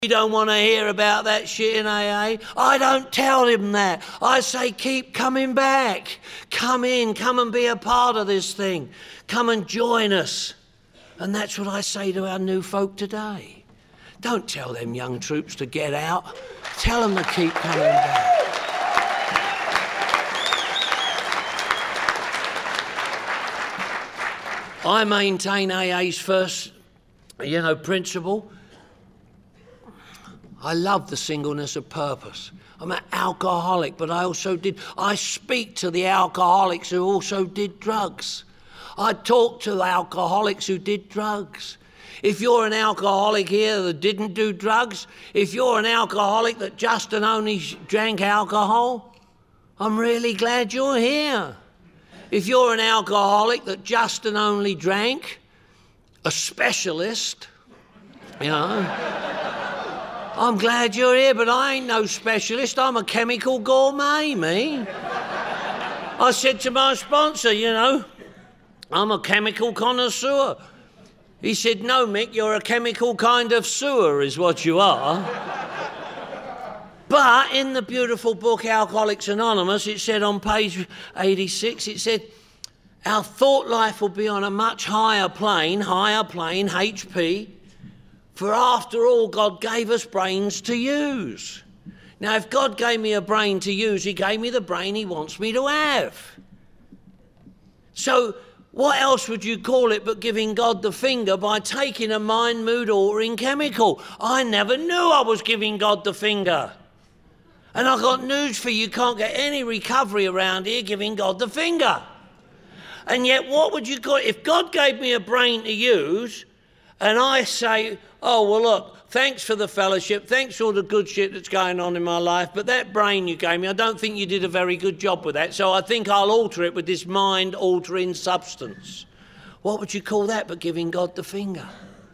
You don't want to hear about that shit in AA. I don't tell him that. I say keep coming back. Come in, come and be a part of this thing. Come and join us. And that's what I say to our new folk today. Don't tell them young troops to get out. Tell them to keep coming back. I maintain AA's first, principle. I love the singleness of purpose. I'm an alcoholic, but I speak to the alcoholics who also did drugs. I talk to alcoholics who did drugs. If you're an alcoholic here that didn't do drugs, if you're an alcoholic that just and only drank alcohol, I'm really glad you're here. If you're an alcoholic that just and only drank, a specialist, I'm glad you're here, but I ain't no specialist. I'm a chemical gourmet, me. I said to my sponsor, I'm a chemical connoisseur. He said, no, Mick, you're a chemical kind of sewer is what you are. But in the beautiful book, Alcoholics Anonymous, it said on page 86, it said, our thought life will be on a much higher plane, HP, for after all, God gave us brains to use. Now, if God gave me a brain to use, he gave me the brain he wants me to have. So what else would you call it but giving God the finger by taking a mind, mood altering chemical? I never knew I was giving God the finger. And I've got news for you, you can't get any recovery around here giving God the finger. And yet, what would you call it? If God gave me a brain to use, and I say, oh, well, look, thanks for the fellowship, thanks for all the good shit that's going on in my life, but that brain you gave me, I don't think you did a very good job with that, so I think I'll alter it with this mind-altering substance. What would you call that but giving God the finger?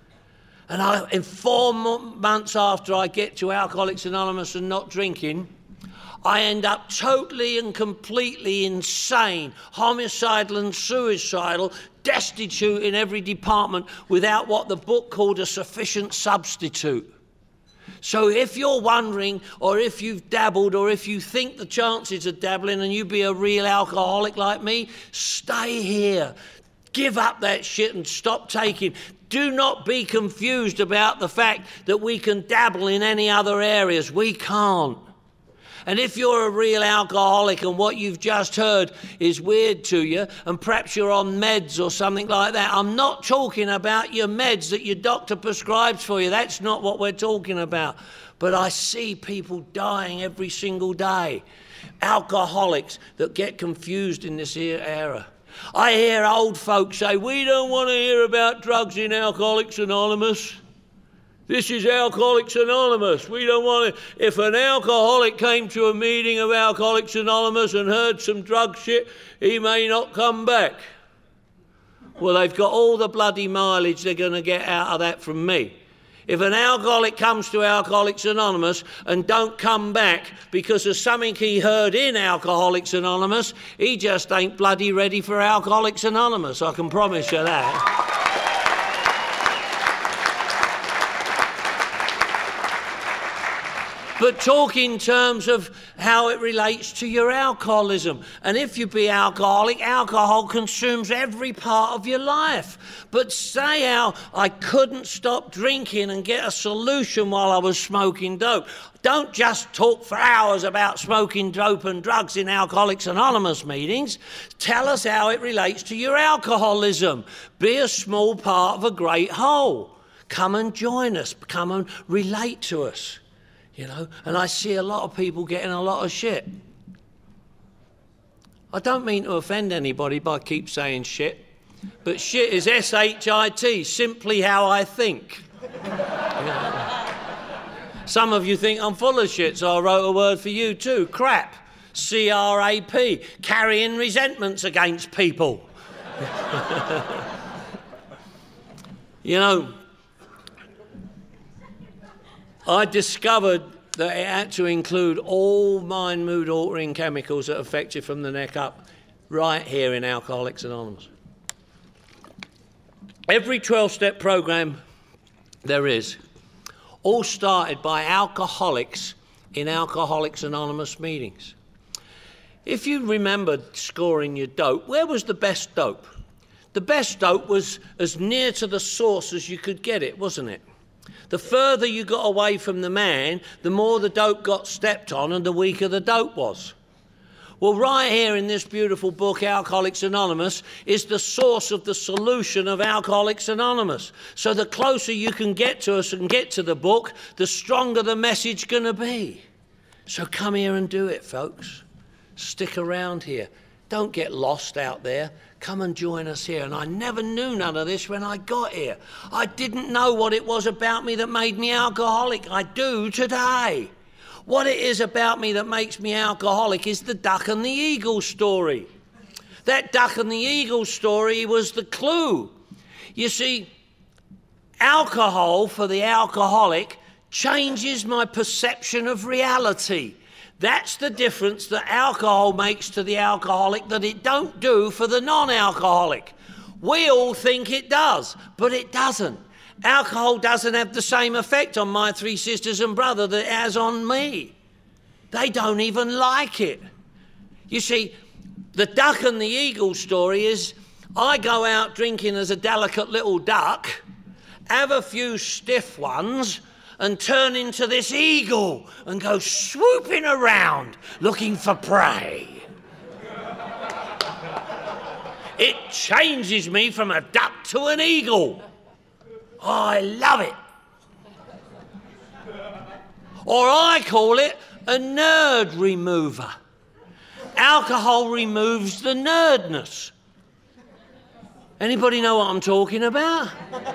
And in 4 months after I get to Alcoholics Anonymous and not drinking, I end up totally and completely insane, homicidal and suicidal, destitute in every department without what the book called a sufficient substitute. So if you're wondering, or if you've dabbled, or if you think the chances of dabbling and you be a real alcoholic like me, stay here. Give up that shit and stop taking. Do not be confused about the fact that we can dabble in any other areas. We can't. And if you're a real alcoholic and what you've just heard is weird to you, and perhaps you're on meds or something like that, I'm not talking about your meds that your doctor prescribes for you. That's not what we're talking about. But I see people dying every single day. Alcoholics that get confused in this era. I hear old folks say, we don't want to hear about drugs in Alcoholics Anonymous. This is Alcoholics Anonymous. We don't want to... If an alcoholic came to a meeting of Alcoholics Anonymous and heard some drug shit, he may not come back. Well, they've got all the bloody mileage they're going to get out of that from me. If an alcoholic comes to Alcoholics Anonymous and don't come back because of something he heard in Alcoholics Anonymous, he just ain't bloody ready for Alcoholics Anonymous, I can promise you that. But talk in terms of how it relates to your alcoholism. And if you be alcoholic, alcohol consumes every part of your life. But say how I couldn't stop drinking and get a solution while I was smoking dope. Don't just talk for hours about smoking dope and drugs in Alcoholics Anonymous meetings. Tell us how it relates to your alcoholism. Be a small part of a great whole. Come and join us. Come and relate to us. And I see a lot of people getting a lot of shit. I don't mean to offend anybody by keep saying shit, but shit is S-H-I-T, simply how I think. Some of you think I'm full of shit, so I wrote a word for you too, crap, C-R-A-P, carrying resentments against people. I discovered that it had to include all mind, mood altering chemicals that affect you from the neck up, right here in Alcoholics Anonymous. Every 12-step program there is, all started by alcoholics in Alcoholics Anonymous meetings. If you remember scoring your dope, where was the best dope? The best dope was as near to the source as you could get it, wasn't it? The further you got away from the man, the more the dope got stepped on and the weaker the dope was. Well, right here in this beautiful book, Alcoholics Anonymous, is the source of the solution of Alcoholics Anonymous. So the closer you can get to us and get to the book, the stronger the message going to be. So come here and do it, folks. Stick around here. Don't get lost out there. Come and join us here. And I never knew none of this when I got here. I didn't know what it was about me that made me alcoholic. I do today. What it is about me that makes me alcoholic is the duck and the eagle story. That duck and the eagle story was the clue. You see, alcohol for the alcoholic changes my perception of reality. That's the difference that alcohol makes to the alcoholic that it don't do for the non-alcoholic. We all think it does, but it doesn't. Alcohol doesn't have the same effect on my three sisters and brother that it has on me. They don't even like it. You see, the duck and the eagle story is I go out drinking as a delicate little duck, have a few stiff ones, and turn into this eagle and go swooping around looking for prey. It changes me from a duck to an eagle. I love it. Or I call it a nerd remover. Alcohol removes the nerdness. Anybody know what I'm talking about?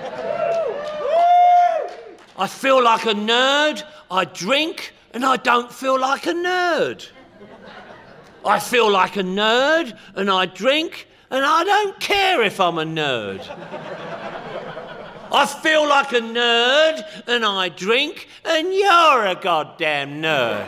I feel like a nerd, I drink, and I don't feel like a nerd. I feel like a nerd, and I drink, and I don't care if I'm a nerd. I feel like a nerd, and I drink, and you're a goddamn nerd.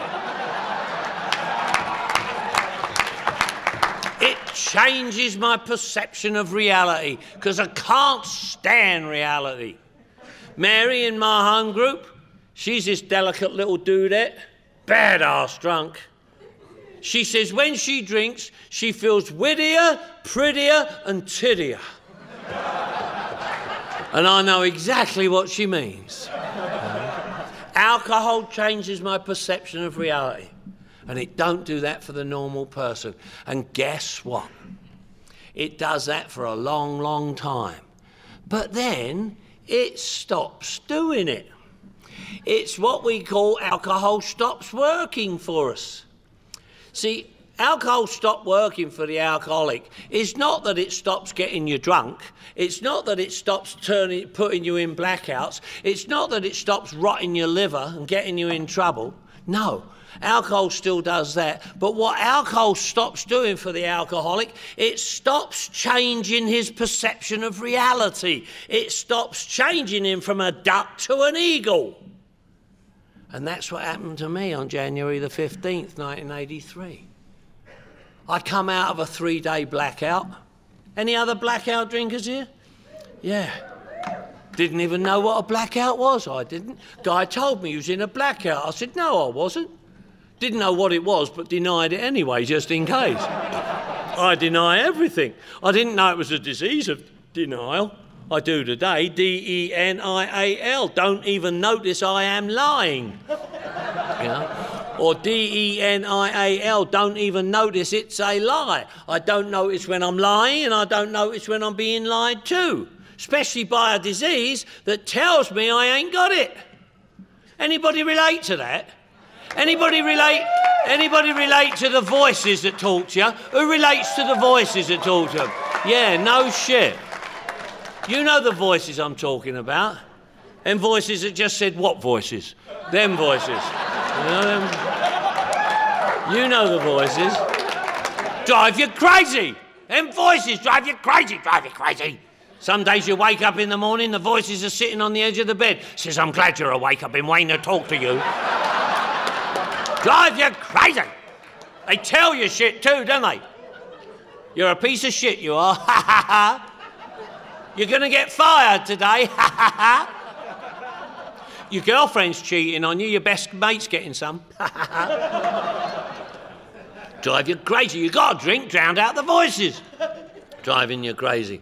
It changes my perception of reality, because I can't stand reality. Mary in my home group, she's this delicate little dudette, badass drunk. She says when she drinks, she feels wittier, prettier, and tittier. And I know exactly what she means. Alcohol changes my perception of reality. And it don't do that for the normal person. And guess what? It does that for a long, long time. But then it stops doing it. It's what we call alcohol stops working for us. See, alcohol stopped working for the alcoholic. It's not that it stops getting you drunk. It's not that it stops putting you in blackouts. It's not that it stops rotting your liver and getting you in trouble. No, alcohol still does that. But what alcohol stops doing for the alcoholic, it stops changing his perception of reality. It stops changing him from a duck to an eagle. And that's what happened to me on January the 15th, 1983. I come out of a 3-day blackout. Any other blackout drinkers here? Yeah. Didn't even know what a blackout was, I didn't. Guy told me he was in a blackout. I said, no, I wasn't. Didn't know what it was, but denied it anyway, just in case. I deny everything. I didn't know it was a disease of denial. I do today, D-E-N-I-A-L. Don't even notice I am lying. You know? Or D-E-N-I-A-L, don't even notice it's a lie. I don't notice when I'm lying, and I don't notice when I'm being lied to, especially by a disease that tells me I ain't got it. Anybody relate to that? Anybody relate to the voices that talk to you? Who relates to the voices that talk to them? Yeah, no shit. You know the voices I'm talking about. Them voices that just said what voices? Them voices. You know them? You know the voices. Drive you crazy. Them voices drive you crazy, drive you crazy. Some days you wake up in the morning, the voices are sitting on the edge of the bed. Says, I'm glad you're awake, I've been waiting to talk to you. Drive you crazy. They tell you shit too, don't they? You're a piece of shit, you are. Ha ha ha. You're going to get fired today. Ha ha ha. Your girlfriend's cheating on you, your best mate's getting some. Drive you crazy. You got to drink, drown out the voices. Driving you crazy.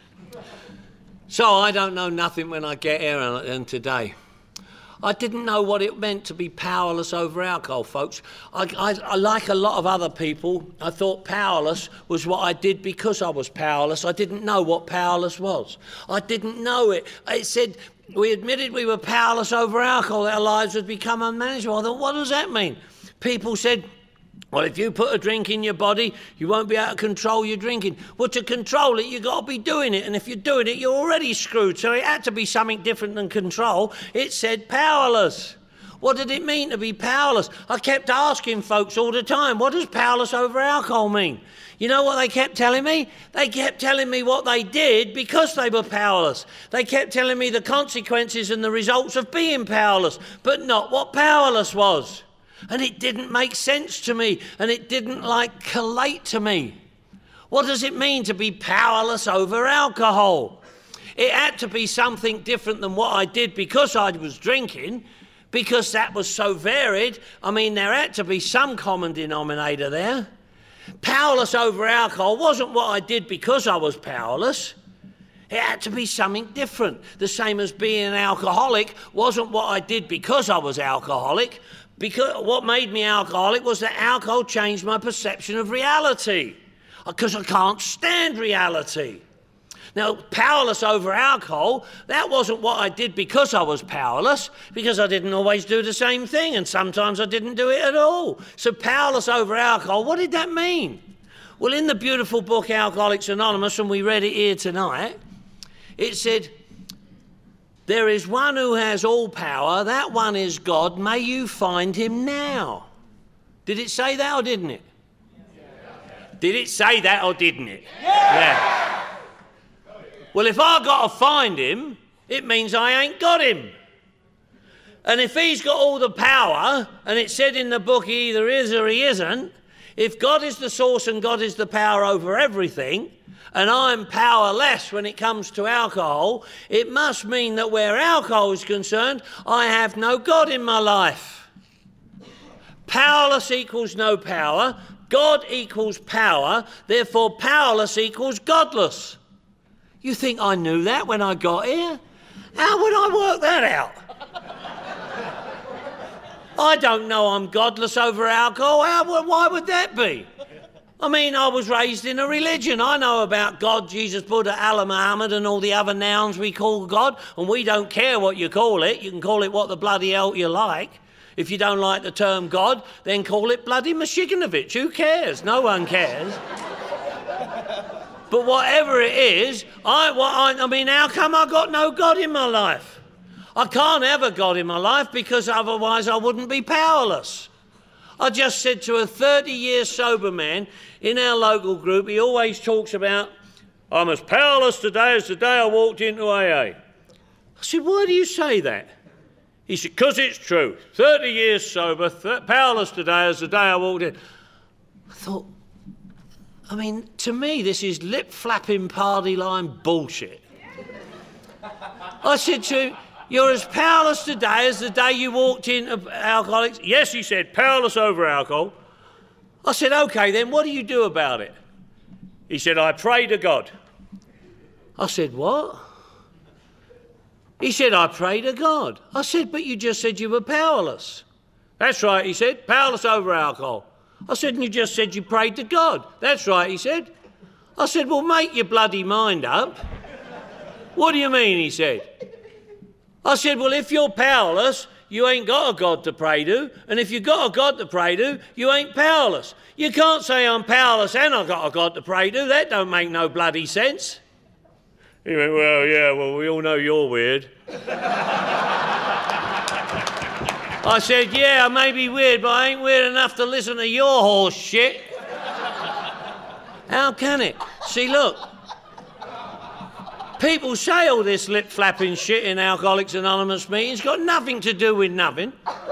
So I don't know nothing when I get here and today. I didn't know what it meant to be powerless over alcohol, folks. I like a lot of other people, I thought powerless was what I did because I was powerless. I didn't know what powerless was. I didn't know it. It said we admitted we were powerless over alcohol, that our lives would become unmanageable. I thought, what does that mean? People said, well, if you put a drink in your body, you won't be able to control your drinking. Well, to control it, you've got to be doing it. And if you're doing it, you're already screwed. So it had to be something different than control. It said powerless. What did it mean to be powerless? I kept asking folks all the time, what does powerless over alcohol mean? You know what they kept telling me? They kept telling me what they did because they were powerless. They kept telling me the consequences and the results of being powerless, but not what powerless was. And it didn't make sense to me, and it didn't collate to me. What does it mean to be powerless over alcohol? It had to be something different than what I did because I was drinking, because that was so varied. I mean, there had to be some common denominator there. Powerless over alcohol wasn't what I did because I was powerless. It had to be something different. The same as being an alcoholic wasn't what I did because I was alcoholic. Because what made me alcoholic was that alcohol changed my perception of reality. Because I can't stand reality. Now, powerless over alcohol, that wasn't what I did because I was powerless, because I didn't always do the same thing, and sometimes I didn't do it at all. So powerless over alcohol, what did that mean? Well, in the beautiful book Alcoholics Anonymous, and we read it here tonight, it said, there is one who has all power, that one is God, may you find him now. Did it say that or didn't it? Did it say that or didn't it? Yeah. Well, if I got to find him, it means I ain't got him. And if he's got all the power, and it said in the book he either is or he isn't, if God is the source and God is the power over everything, and I'm powerless when it comes to alcohol, it must mean that where alcohol is concerned, I have no God in my life. Powerless equals no power. God equals power. Therefore, powerless equals godless. You think I knew that when I got here? How would I work that out? I don't know I'm godless over alcohol. Why would that be? I mean, I was raised in a religion. I know about God, Jesus, Buddha, Allah, Muhammad, and all the other nouns we call God, and we don't care what you call it. You can call it what the bloody hell you like. If you don't like the term God, then call it bloody Mashiganovich. Who cares? No one cares. But whatever it is, I mean, how come I got no God in my life? I can't have a God in my life because otherwise I wouldn't be powerless. I just said to a 30-year sober man in our local group, he always talks about, I'm as powerless today as the day I walked into AA. I said, why do you say that? He said, because it's true. 30 years sober, powerless today as the day I walked in. I thought, I mean, to me, this is lip-flapping party line bullshit. I said to him, you're as powerless today as the day you walked into Alcoholics. Yes, he said, powerless over alcohol. I said, okay, then what do you do about it? He said, I pray to God. I said, what? He said, I pray to God. I said, but you just said you were powerless. That's right, he said, powerless over alcohol. I said, and you just said you prayed to God. That's right, he said. I said, well, make your bloody mind up. What do you mean, he said. I said, well, if you're powerless, you ain't got a God to pray to. And if you got a God to pray to, you ain't powerless. You can't say I'm powerless and I've got a God to pray to. That don't make no bloody sense. He went, well, yeah, well, we all know you're weird. I said, yeah, I may be weird, but I ain't weird enough to listen to your horse shit. How can it? See, look. People say all this lip-flapping shit in Alcoholics Anonymous meetings. Got nothing to do with nothing.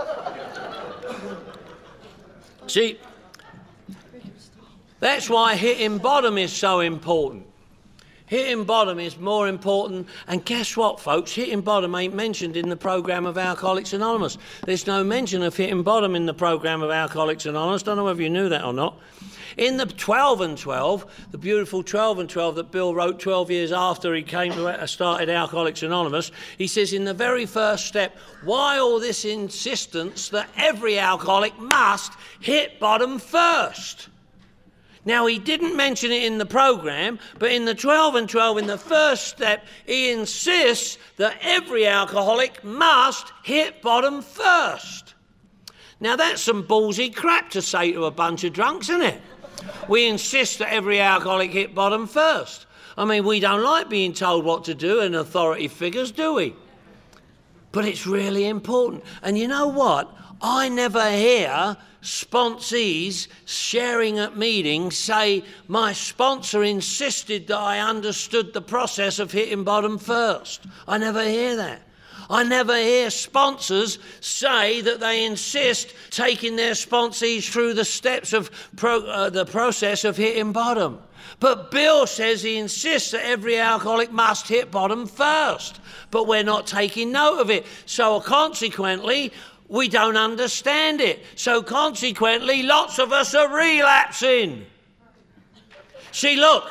See, that's why hitting bottom is so important. Hitting bottom is more important. And guess what, folks? Hitting bottom ain't mentioned in the program of Alcoholics Anonymous. There's no mention of hitting bottom in the program of Alcoholics Anonymous. Don't know whether you knew that or not. In the 12 and 12, the beautiful 12 and 12 that Bill wrote 12 years after he came to started Alcoholics Anonymous, he says in the very first step, why all this insistence that every alcoholic must hit bottom first? Now, he didn't mention it in the program, but in the 12 and 12, in the first step, he insists that every alcoholic must hit bottom first. Now, that's some ballsy crap to say to a bunch of drunks, isn't it? We insist that every alcoholic hit bottom first. I mean, we don't like being told what to do in authority figures, do we? But it's really important. And you know what? I never hear sponsees sharing at meetings say, my sponsor insisted that I understood the process of hitting bottom first. I never hear that. I never hear sponsors say that they insist taking their sponsees through the steps of the process of hitting bottom. But Bill says he insists that every alcoholic must hit bottom first. But we're not taking note of it. So consequently, we don't understand it. So consequently, lots of us are relapsing. See, look.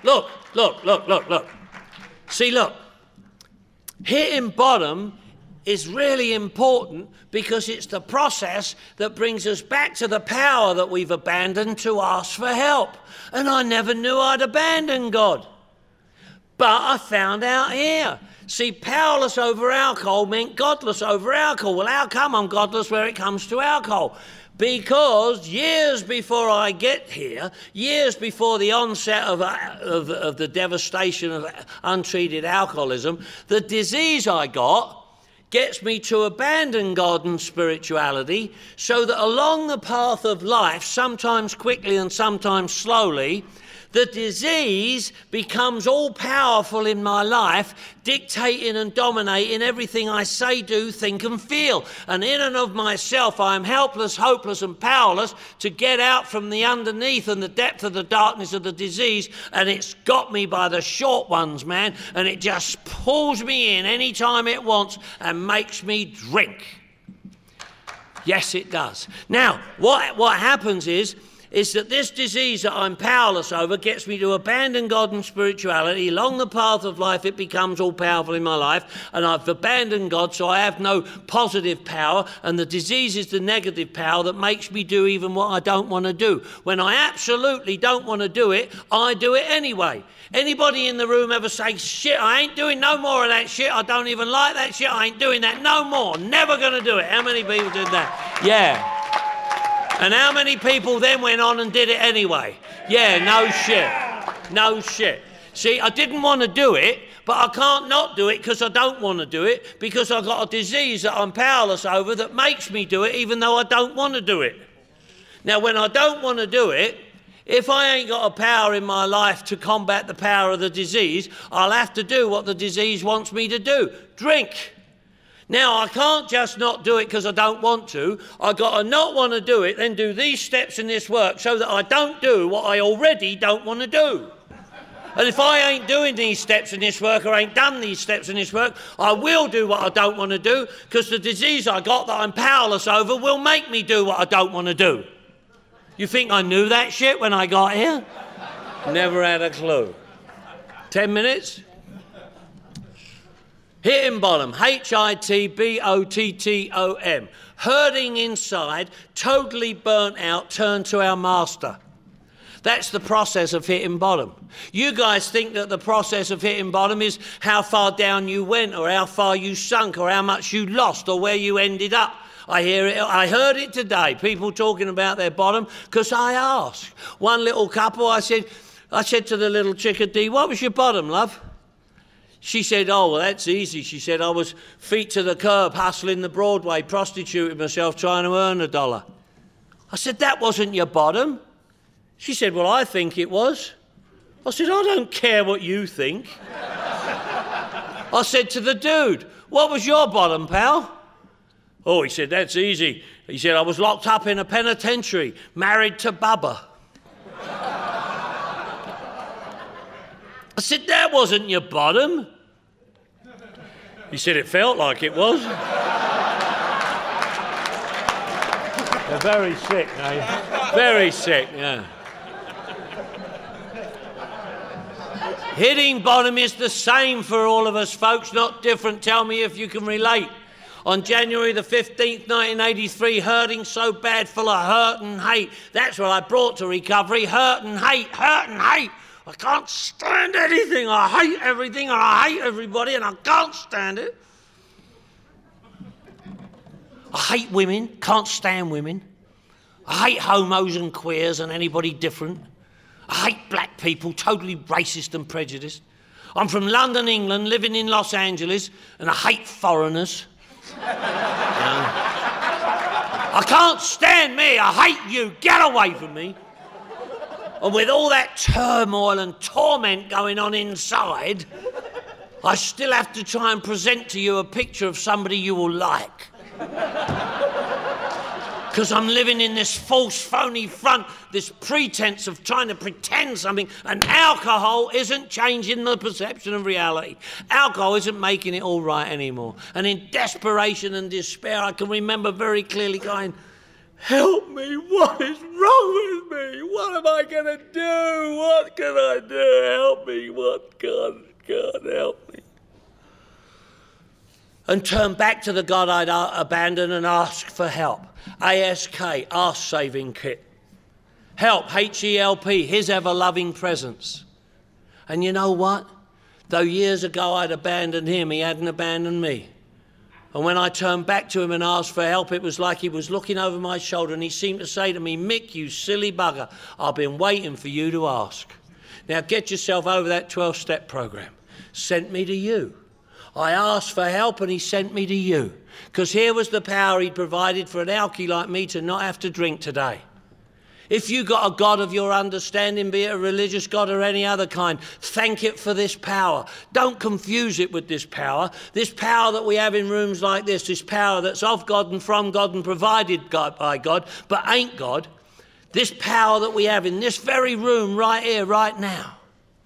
See, look. Hitting bottom is really important because it's the process that brings us back to the power that we've abandoned to ask for help. And I never knew I'd abandoned God. But I found out here. See, powerless over alcohol meant godless over alcohol. Well, how come I'm godless where it comes to alcohol? Because years before I get here, years before the onset of the devastation of untreated alcoholism, the disease I got gets me to abandon God and spirituality so that along the path of life, sometimes quickly and sometimes slowly, the disease becomes all-powerful in my life, dictating and dominating everything I say, do, think and feel. And in and of myself, I am helpless, hopeless and powerless to get out from the underneath and the depth of the darkness of the disease. And it's got me by the short ones, man. And it just pulls me in any time it wants and makes me drink. Yes, it does. Now, what happens is that this disease that I'm powerless over gets me to abandon God and spirituality. Along the path of life, it becomes all-powerful in my life, and I've abandoned God, so I have no positive power, and the disease is the negative power that makes me do even what I don't want to do. When I absolutely don't want to do it, I do it anyway. Anybody in the room ever say, shit, I ain't doing no more of that shit, I don't even like that shit, I ain't doing that no more, never going to do it? How many people did that? Yeah. And how many people then went on and did it anyway? Yeah, no shit. No shit. See, I didn't want to do it, but I can't not do it because I don't want to do it, because I've got a disease that I'm powerless over that makes me do it even though I don't want to do it. Now, when I don't want to do it, if I ain't got a power in my life to combat the power of the disease, I'll have to do what the disease wants me to do. Drink. Now, I can't just not do it because I don't want to. I've got to not want to do it, then do these steps in this work so that I don't do what I already don't want to do. And if I ain't doing these steps in this work or ain't done these steps in this work, I will do what I don't want to do because the disease I got that I'm powerless over will make me do what I don't want to do. You think I knew that shit when I got here? Never had a clue. 10 minutes? Hitting bottom, Hitbottom. Hurting inside, totally burnt out, turn to our master. That's the process of hitting bottom. You guys think that the process of hitting bottom is how far down you went or how far you sunk or how much you lost or where you ended up. I heard it today, people talking about their bottom, because I asked. One little couple, I said to the little chickadee, what was your bottom, love? She said, oh, well, that's easy. She said, I was feet to the curb, hustling the Broadway, prostituting myself, trying to earn $1. I said, that wasn't your bottom. She said, well, I think it was. I said, I don't care what you think. I said to the dude, what was your bottom, pal? Oh, he said, that's easy. He said, I was locked up in a penitentiary, married to Bubba. I said, that wasn't your bottom. He said, it felt like it was. They're very sick, eh? Very sick, yeah. Hitting bottom is the same for all of us, folks, not different. Tell me if you can relate. On January the 15th, 1983, hurting so bad, full of hurt and hate. That's what I brought to recovery, hurt and hate, hurt and hate. I can't stand anything. I hate everything and I hate everybody and I can't stand it. I hate women, can't stand women. I hate homos and queers and anybody different. I hate black people, totally racist and prejudiced. I'm from London, England, living in Los Angeles, and I hate foreigners. I can't stand me, I hate you, get away from me. And with all that turmoil and torment going on inside, I still have to try and present to you a picture of somebody you will like. Because I'm living in this false, phony front, this pretense of trying to pretend something, and alcohol isn't changing the perception of reality. Alcohol isn't making it all right anymore. And in desperation and despair, I can remember very clearly going, help me, what is wrong with me? What am I going to do? What can I do? Help me, what God help me. And turn back to the God I'd abandoned and ask for help. ASK, Ask Saving Kit. Help, HELP, His ever-loving presence. And you know what? Though years ago I'd abandoned him, he hadn't abandoned me. And when I turned back to him and asked for help, it was like he was looking over my shoulder and he seemed to say to me, Mick, you silly bugger, I've been waiting for you to ask. Now get yourself over that 12-step program. Sent me to you. I asked for help and he sent me to you. Because here was the power he'd provided for an alkie like me to not have to drink today. If you got a God of your understanding, be it a religious God or any other kind, thank it for this power. Don't confuse it with this power. This power that we have in rooms like this power that's of God and from God and provided by God, but ain't God. This power that we have in this very room right here, right now,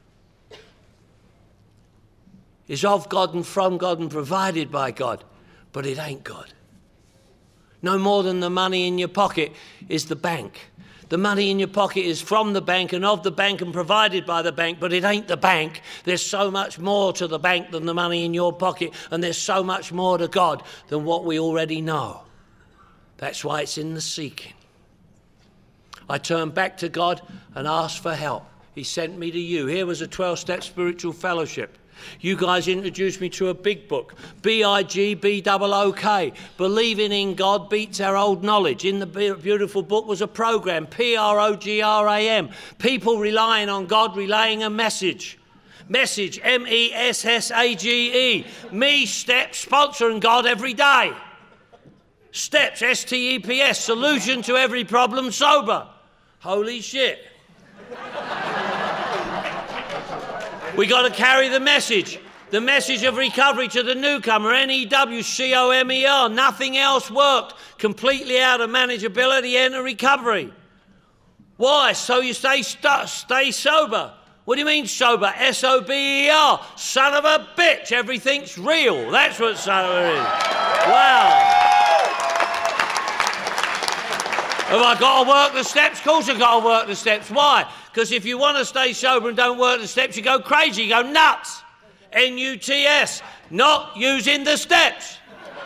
is of God and from God and provided by God, but it ain't God. No more than the money in your pocket is the bank. The money in your pocket is from the bank and of the bank and provided by the bank, but it ain't the bank. There's so much more to the bank than the money in your pocket, and there's so much more to God than what we already know. That's why it's in the seeking. I turned back to God and asked for help. He sent me to you. Here was a 12-step spiritual fellowship. You guys introduced me to a big book, BIGBOOK, Believing in God Beats Our Old Knowledge. In the beautiful book was a program, PROGRAM, People Relying on God, Relaying a Message. Message, MESSAGE, me, Steps, sponsoring God every day. Steps, STEPS, solution to every problem, sober. Holy shit. We got to carry the message of recovery to the newcomer, NEWCOMER. Nothing else worked. Completely out of manageability, enter recovery. Why? So you stay sober. What do you mean sober? SOBER. Son of a bitch. Everything's real. That's what sober is. Wow. Have I got to work the steps? Of course I've got to work the steps. Why? Because if you want to stay sober and don't work the steps, you go crazy, you go nuts. NUTS, not using the steps.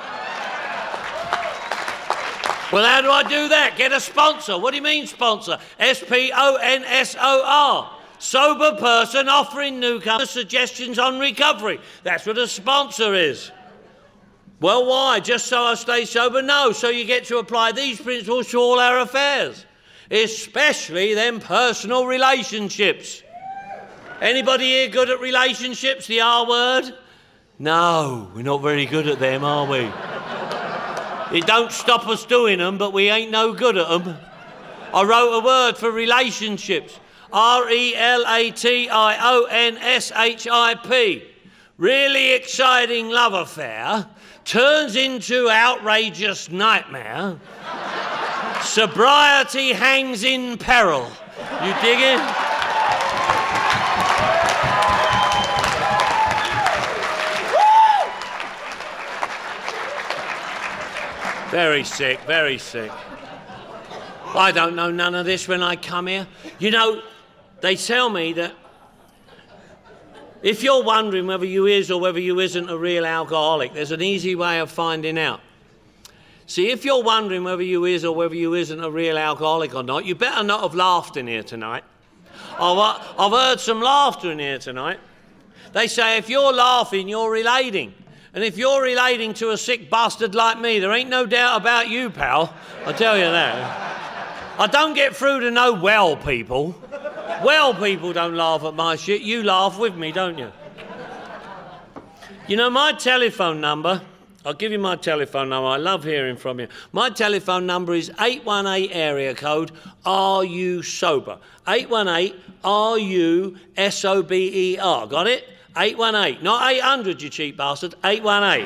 Well, how do I do that? Get a sponsor. What do you mean sponsor? SPONSOR. Sober person offering newcomers suggestions on recovery. That's what a sponsor is. Well, why? Just so I stay sober? No, so you get to apply these principles to all our affairs, especially them personal relationships. Anybody here good at relationships, the R word? No, we're not very good at them, are we? It don't stop us doing them, but we ain't no good at them. I wrote a word for relationships, RELATIONSHIP. Really exciting love affair turns into outrageous nightmare. Sobriety hangs in peril. You dig it? Very sick, very sick. I don't know none of this when I come here. You know, they tell me that if you're wondering whether you is or whether you isn't a real alcoholic, there's an easy way of finding out. See, if you're wondering whether you is or whether you isn't a real alcoholic or not, you better not have laughed in here tonight. I've heard some laughter in here tonight. They say if you're laughing, you're relating. And if you're relating to a sick bastard like me, there ain't no doubt about you, pal. I tell you that. I don't get through to no well people. Well people don't laugh at my shit. You laugh with me, don't you? You know, my telephone number, I'll give you my telephone number. I love hearing from you. My telephone number is 818 area code, are you sober? 818 RUSOBER. Got it? 818. Not 800, you cheap bastard. 818.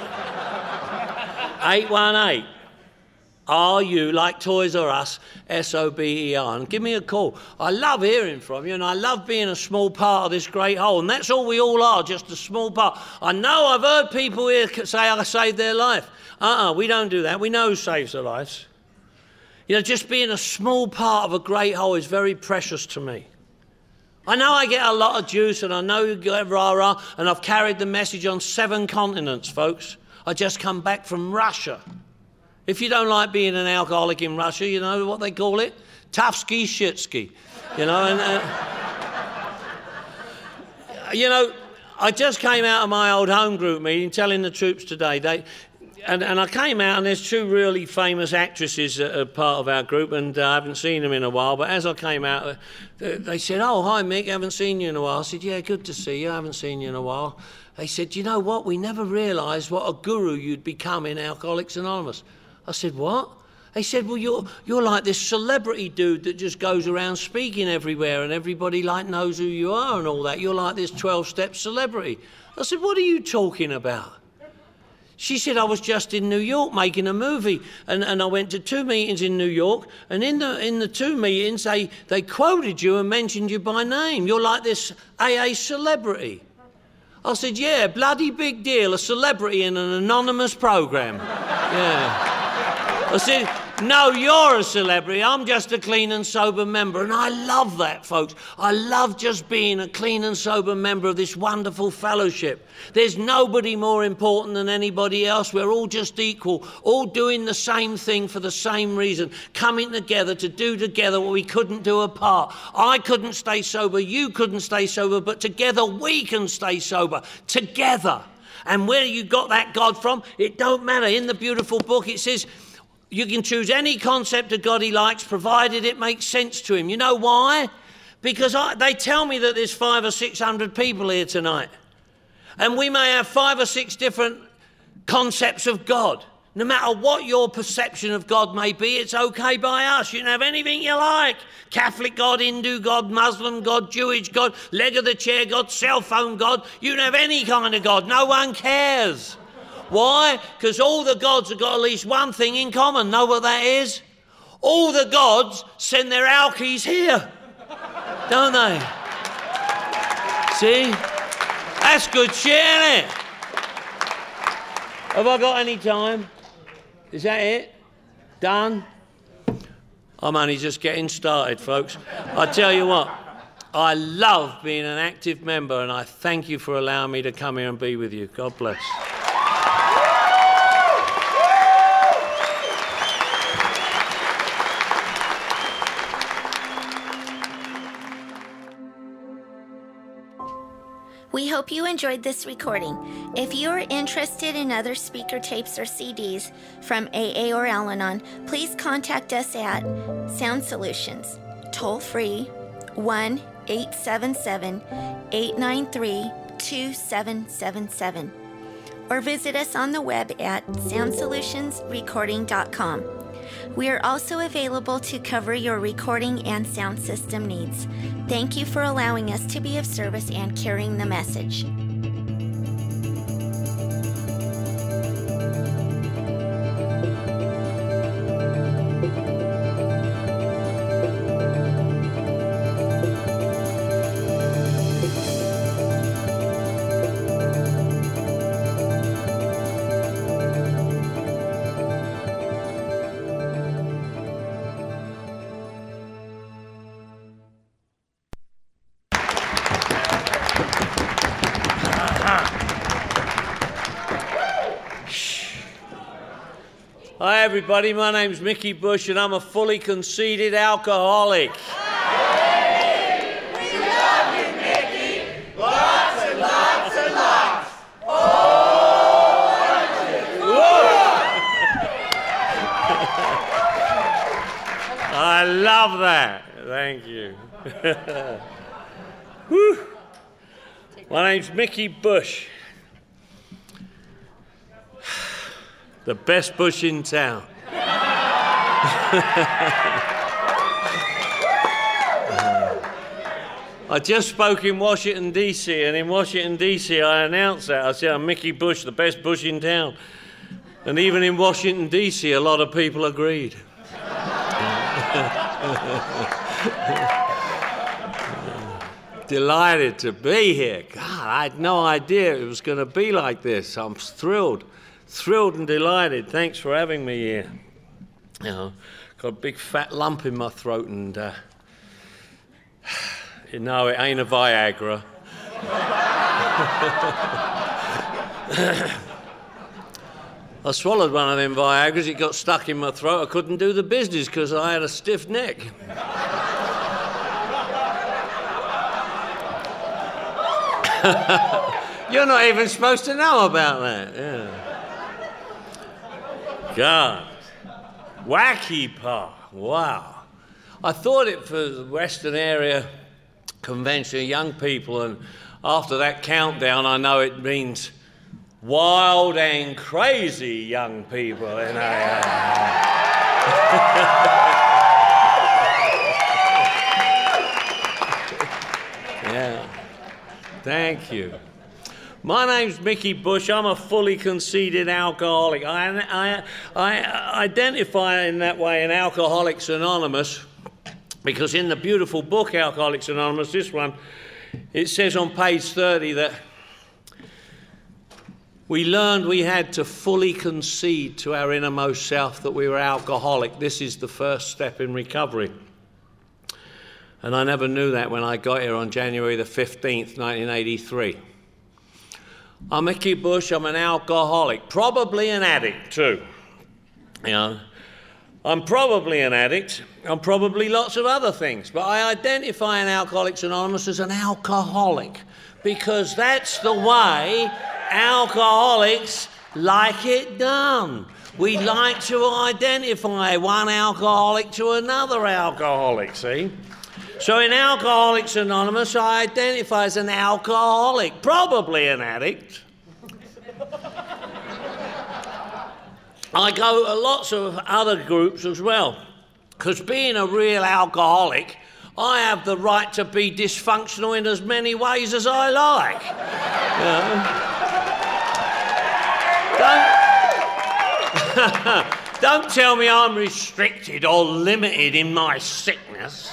818. Are you, like Toys R Us, SOBER, and give me a call. I love hearing from you, and I love being a small part of this great whole, and that's all we all are, just a small part. I know I've heard people here say I saved their life. We don't do that. We know who saves their lives. You know, just being a small part of a great whole is very precious to me. I know I get a lot of juice, and I know you get rah-rah, and I've carried the message on 7 continents, folks. I just come back from Russia. If you don't like being an alcoholic in Russia, you know what they call it? Tough-ski, shit-ski. You know, and... you know, I just came out of my old home group meeting telling the troops today. And I came out, and there's 2 really famous actresses that are part of our group, and I haven't seen them in a while. But as I came out, they said, "Oh, hi, Mick, haven't seen you in a while." I said, "Yeah, good to see you. I haven't seen you in a while." They said, "You know what? We never realised what a guru you'd become in Alcoholics Anonymous." I said, "What?" They said, "Well, you're like this celebrity dude that just goes around speaking everywhere and everybody like knows who you are and all that. You're like this 12-step celebrity." I said, "What are you talking about?" She said, "I was just in New York making a movie, and I went to 2 meetings in New York, and in the 2 meetings, they quoted you and mentioned you by name. You're like this AA celebrity." I said, "Yeah, bloody big deal, a celebrity in an anonymous program." Yeah. I said, "No, you're a celebrity. I'm just a clean and sober member." And I love that, folks. I love just being a clean and sober member of this wonderful fellowship. There's nobody more important than anybody else. We're all just equal, all doing the same thing for the same reason, coming together to do together what we couldn't do apart. I couldn't stay sober, you couldn't stay sober, but together we can stay sober, together. And where you got that God from, it don't matter. In the beautiful book, it says, you can choose any concept of God he likes, provided it makes sense to him. You know why? Because they tell me that there's 500 or 600 people here tonight. And we may have 5 or 6 different concepts of God. No matter what your perception of God may be, it's okay by us. You can have anything you like. Catholic God, Hindu God, Muslim God, Jewish God, leg of the chair God, cell phone God. You can have any kind of God. No one cares. Why? Because all the gods have got at least one thing in common. Know what that is? All the gods send their alkies here, don't they? See? That's good shit, isn't it? Have I got any time? Is that it? Done? I'm only just getting started, folks. I tell you what, I love being an active member, and I thank you for allowing me to come here and be with you. God bless. We hope you enjoyed this recording. If you are interested in other speaker tapes or CDs from AA or Al-Anon, please contact us at Sound Solutions, toll free 1-877-893-2777, or visit us on the web at soundsolutionsrecording.com. We are also available to cover your recording and sound system needs. Thank you for allowing us to be of service and carrying the message. everybody. My name's Mickey Bush, and I'm a fully conceited alcoholic. Hey, we love you, Mickey. Lots and lots and lots. I love that. Thank you. Whew. My name's Mickey Bush. The best bush in town. I just spoke in Washington, D.C., and in Washington, D.C., I announced that. I said, I'm Mickey Bush, the best bush in town. And even in Washington, D.C., a lot of people agreed. Delighted to be here. God, I had no idea it was going to be like this. I'm thrilled and delighted. Thanks for having me here. You know, got a big fat lump in my throat, and you know, it ain't a Viagra. I swallowed one of them Viagras. It got stuck in my throat. I couldn't do the business because I had a stiff neck. You're not even supposed to know about that. Yeah. God. Wacky Park. Wow. I thought it for the Western Area Convention of Young People, and after that countdown, I know it means wild and crazy young people. You know? Yeah. Thank you. My name's Mickey Bush. I'm a fully conceited alcoholic. I identify in that way in Alcoholics Anonymous because in the beautiful book Alcoholics Anonymous, this one, it says on page 30 that we learned we had to fully concede to our innermost self that we were alcoholic. This is the first step in recovery. And I never knew that when I got here on January the 15th, 1983. I'm Mickey Bush, I'm an alcoholic, probably an addict too. You know, I'm probably an addict, I'm probably lots of other things, but I identify in Alcoholics Anonymous as an alcoholic because that's the way alcoholics like it done. We like to identify one alcoholic to another alcoholic, see? So in Alcoholics Anonymous, I identify as an alcoholic, probably an addict. I go to lots of other groups as well, because being a real alcoholic, I have the right to be dysfunctional in as many ways as I like. You know? Don't tell me I'm restricted or limited in my sickness.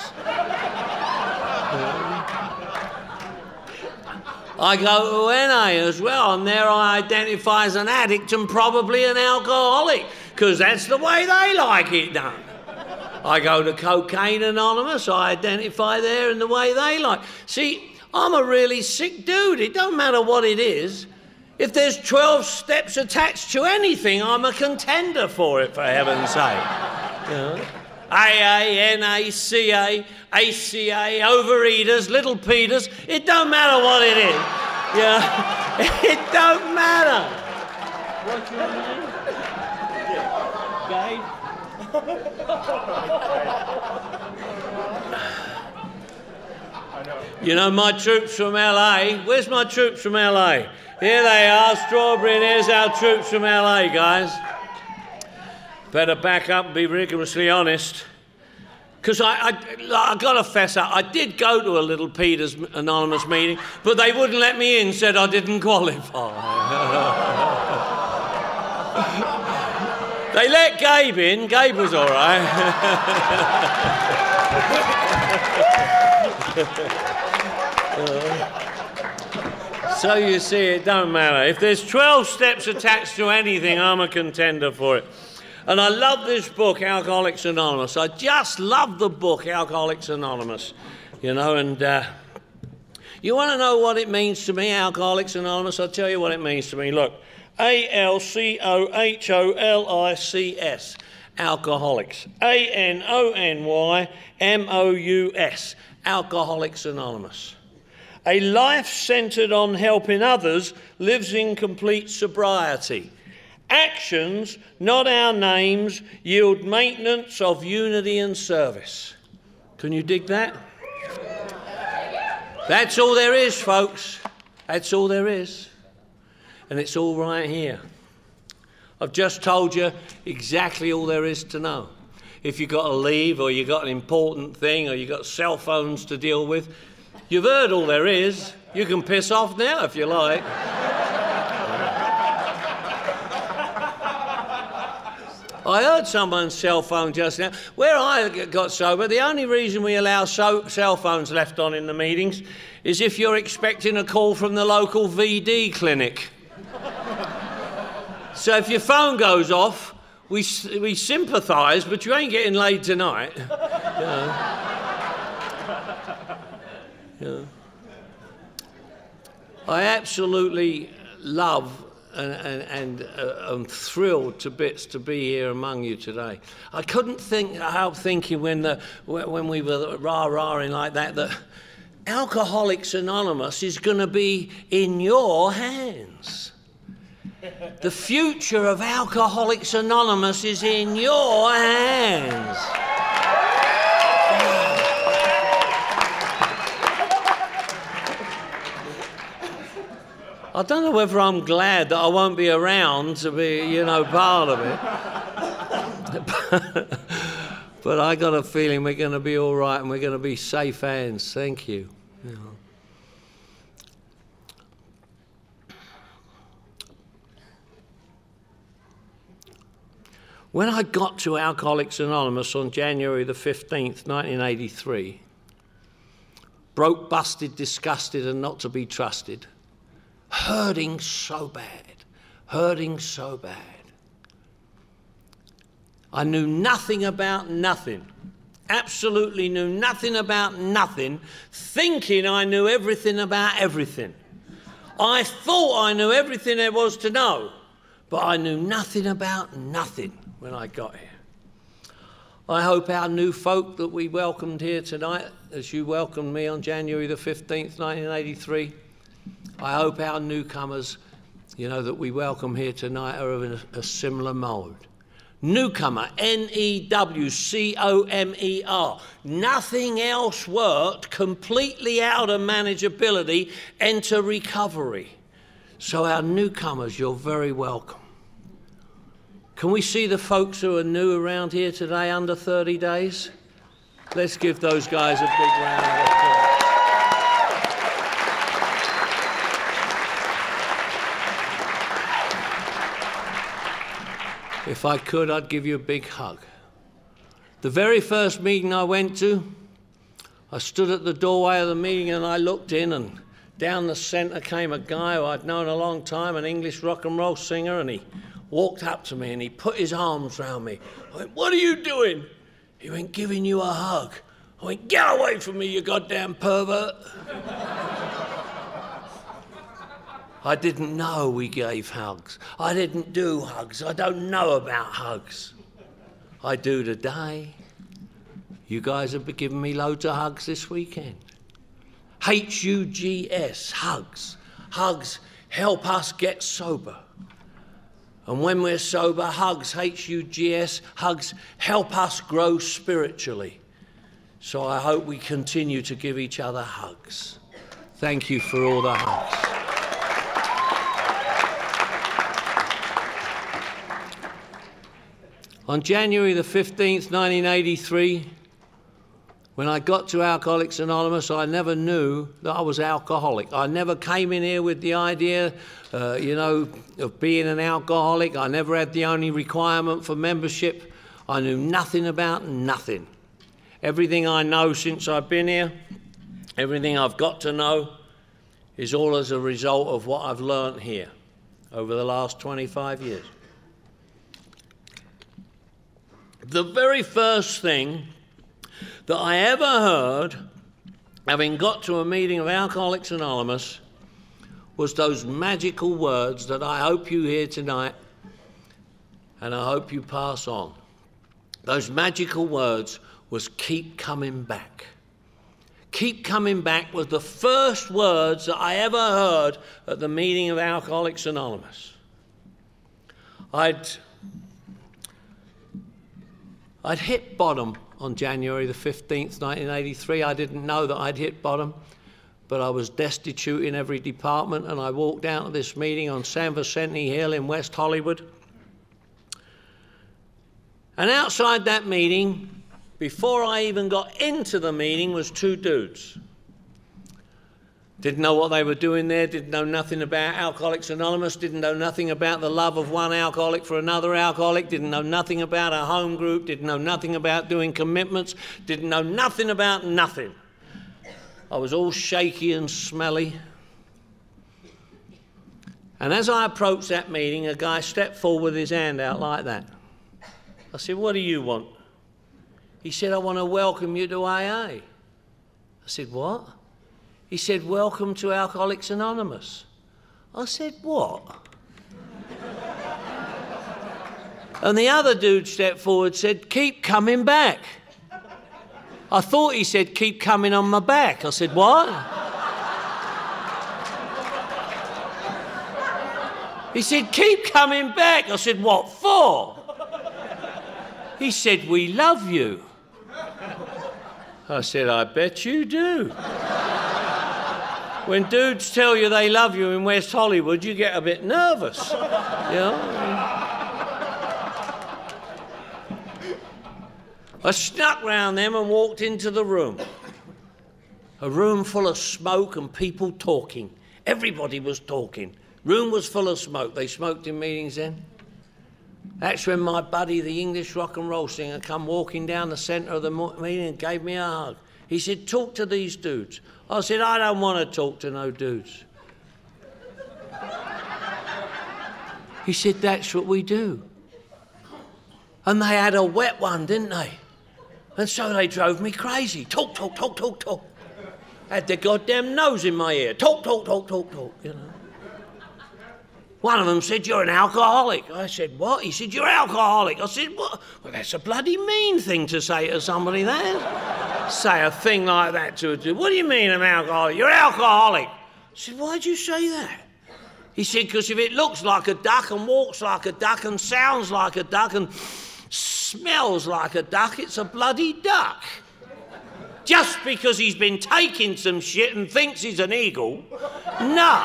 I go to NA as well, and there I identify as an addict and probably an alcoholic, because that's the way they like it done. I go to Cocaine Anonymous, I identify there in the way they like. See, I'm a really sick dude. It don't matter what it is. If there's 12 steps attached to anything, I'm a contender for it, for heaven's sake. You know? AA, NA, CA, ACA, Overeaters, Little Peters, it don't matter what it is. Yeah, it don't matter. What's your name? Gay? You know, my troops from LA, where's my troops from LA? Here they are, Strawberry, and here's our troops from LA, guys. Better back up and be rigorously honest. Because I got to fess up, I did go to a Little Peters Anonymous meeting, but they wouldn't let me in, said I didn't qualify. They let Gabe in, Gabe was all right. So you see, it don't matter. If there's 12 steps attached to anything, I'm a contender for it. And I love this book, Alcoholics Anonymous. I just love the book, Alcoholics Anonymous. You know, and you want to know what it means to me, Alcoholics Anonymous? I'll tell you what it means to me. Look, ALCOHOLICS. Alcoholics. ANONYMOUS. Alcoholics Anonymous. A life centred on helping others lives in complete sobriety. Actions, not our names, yield maintenance of unity and service. Can you dig that? That's all there is, folks. That's all there is. And it's all right here. I've just told you exactly all there is to know. If you've got to leave, or you've got an important thing, or you've got cell phones to deal with, you've heard all there is. You can piss off now if you like. I heard someone's cell phone just now. Where I got sober, the only reason we allow cell phones left on in the meetings is if you're expecting a call from the local VD clinic. So if your phone goes off, we sympathise, but you ain't getting laid tonight. You know. I absolutely love and I'm thrilled to bits to be here among you today. I couldn't help thinking when we were rah-rahing like that Alcoholics Anonymous is going to be in your hands. The future of Alcoholics Anonymous is in your hands. I don't know whether I'm glad that I won't be around to be, part of it. But I got a feeling we're going to be all right and we're going to be safe hands. Thank you. When I got to Alcoholics Anonymous on January the 15th, 1983, broke, busted, disgusted and not to be trusted, hurting so bad. I knew nothing about nothing, absolutely knew nothing about nothing, thinking I knew everything about everything. I thought I knew everything there was to know, but I knew nothing about nothing when I got here. I hope our new folk that we welcomed here tonight, as you welcomed me on January the 15th, 1983, I hope our newcomers, that we welcome here tonight are in a similar mode. Newcomer, N-E-W-C-O-M-E-R. Nothing else worked, completely out of manageability, enter recovery. So our newcomers, you're very welcome. Can we see the folks who are new around here today, under 30 days? Let's give those guys a big round of applause. If I could, I'd give you a big hug. The very first meeting I went to, I stood at the doorway of the meeting and I looked in, and down the centre came a guy who I'd known a long time, an English rock and roll singer, and he walked up to me and he put his arms round me. I went, "What are you doing?" He went, "Giving you a hug." I went, "Get away from me, you goddamn pervert." I didn't know we gave hugs. I didn't do hugs. I don't know about hugs. I do today. You guys have been giving me loads of hugs this weekend. H-U-G-S, hugs. Hugs help us get sober. And when we're sober, hugs, H-U-G-S, hugs help us grow spiritually. So I hope we continue to give each other hugs. Thank you for all the hugs. On January the 15th, 1983, when I got to Alcoholics Anonymous, I never knew that I was alcoholic. I never came in here with the idea, of being an alcoholic. I never had the only requirement for membership. I knew nothing about nothing. Everything I know since I've been here, everything I've got to know, is all as a result of what I've learnt here over the last 25 years. The very first thing that I ever heard, having got to a meeting of Alcoholics Anonymous, was those magical words that I hope you hear tonight and I hope you pass on. those magical words was keep coming back. Keep coming back was the first words that I ever heard at the meeting of Alcoholics Anonymous. I'd hit bottom on January the 15th, 1983. I didn't know that I'd hit bottom, but I was destitute in every department, and I walked down to this meeting on San Vicente Hill in West Hollywood. And outside that meeting, before I even got into the meeting, was two dudes. Didn't know what they were doing there, didn't know nothing about Alcoholics Anonymous, didn't know nothing about the love of one alcoholic for another alcoholic, didn't know nothing about a home group, didn't know nothing about doing commitments, didn't know nothing about nothing. I was all shaky and smelly. And as I approached that meeting, a guy stepped forward with his hand out like that. I said, "What do you want?" He said, "I want to welcome you to AA." I said, "What?" He said, "Welcome to Alcoholics Anonymous." I said, "What?" And the other dude stepped forward and said, "Keep coming back." I thought he said, "Keep coming on my back." I said, "What?" He said, "Keep coming back." I said, "What for?" He said, "We love you." I said, "I bet you do." When dudes tell you they love you in West Hollywood, you get a bit nervous, you know. I snuck round them and walked into the room. A room full of smoke and people talking. Everybody was talking. Room was full of smoke. They smoked in meetings then. That's when my buddy, the English rock and roll singer, come walking down the centre of the meeting and gave me a hug. He said, "Talk to these dudes." I said, "I don't want to talk to no dudes." He said, "That's what we do." And they had a wet one, didn't they? And so they drove me crazy. Talk, talk, talk, talk, talk. Had their goddamn nose in my ear. Talk, talk, talk, talk, talk, you know. One of them said, "You're an alcoholic." I said, "What?" He said, "You're alcoholic." I said, "What?" Well, that's a bloody mean thing to say to somebody, that. Say a thing like that to a dude. "What do you mean I'm alcoholic?" "You're alcoholic." I said, "Why'd you say that?" He said, "Because if it looks like a duck and walks like a duck and sounds like a duck and smells like a duck, it's a bloody duck. Just because he's been taking some shit and thinks he's an eagle, no.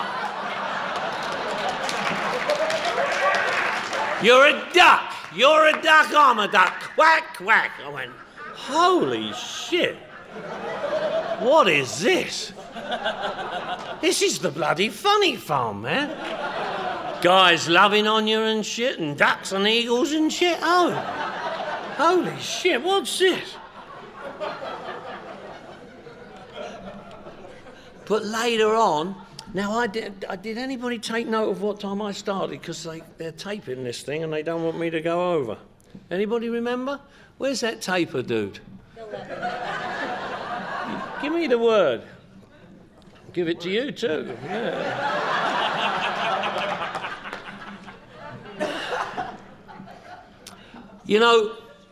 You're a duck. You're a duck, I'm a duck. Quack, quack." I went, "Holy shit. What is this? This is the bloody funny farm, man. Guys loving on you and shit, and ducks and eagles and shit. Oh, holy shit, what's this?" But later on, now did anybody take note of what time I started? Because they're taping this thing and they don't want me to go over. Anybody remember? Where's that taper dude? Give me the word. Give it to you too. Yeah. You know,